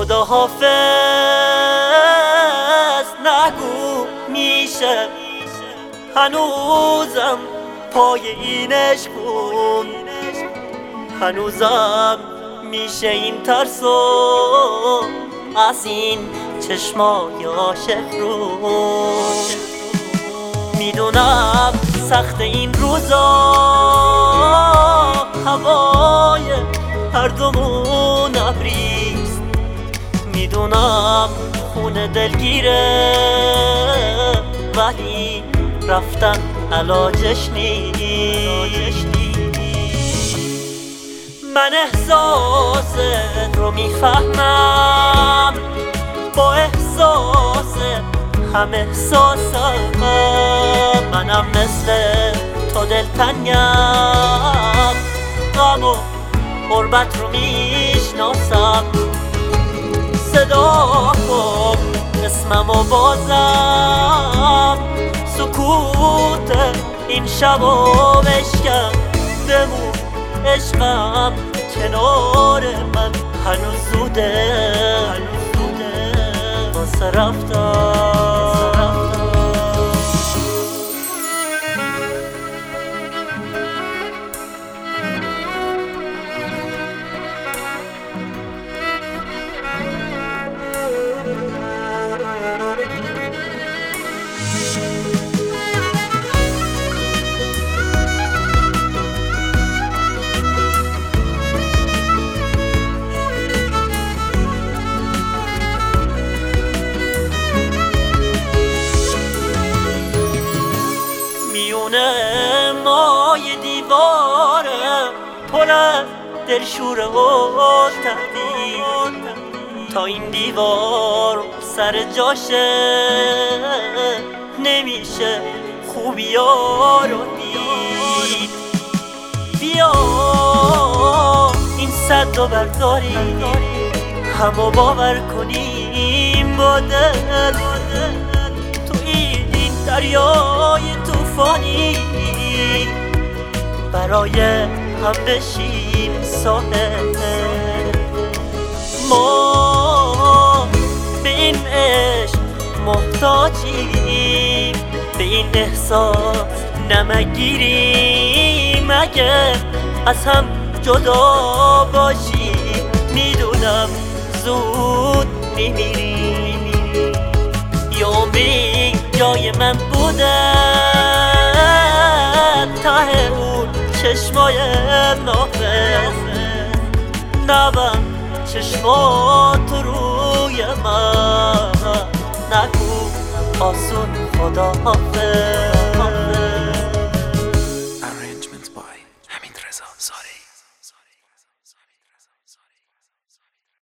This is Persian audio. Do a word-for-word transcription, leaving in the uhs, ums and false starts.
خدا حافظ نگو میشه، هنوزم پای اینش بود، هنوزم میشه این ترسو از این چشمای عاشق رو. میدونم سخت این روزا، هوای هر دومون ابریست، میدونم خونه دلگیره ولی رفتن علاجش نیست. من احساست رو میفهمم، با احساس هم احساسم، منم مثل تو دلتنگم، غم و غربت رو میشناسم. صدا کن اسمم و بازم سکوت این شب و بشکن، بمون عشقم کنار من، هنوز زوده هنوز زوده واسه رفتن. میونه مای دیواره پر از دلشوره و تهدید، تا این دیوار سر جاشه نمیشه خوبی ها رو دید. بیا این صد رو برداریم، همو باور کنیم با دل، تو این دریای توفانی برای هم بشیم ساحل. ما به این عشق محتاجیم، به این احساس نمگیریم، اگه از هم جدا باشیم میدونم زود میمیریم. یا امید جای من بوده ته اون چشمای نافذ، نبند چشمات روی من، نگو آسون خدا حافظ.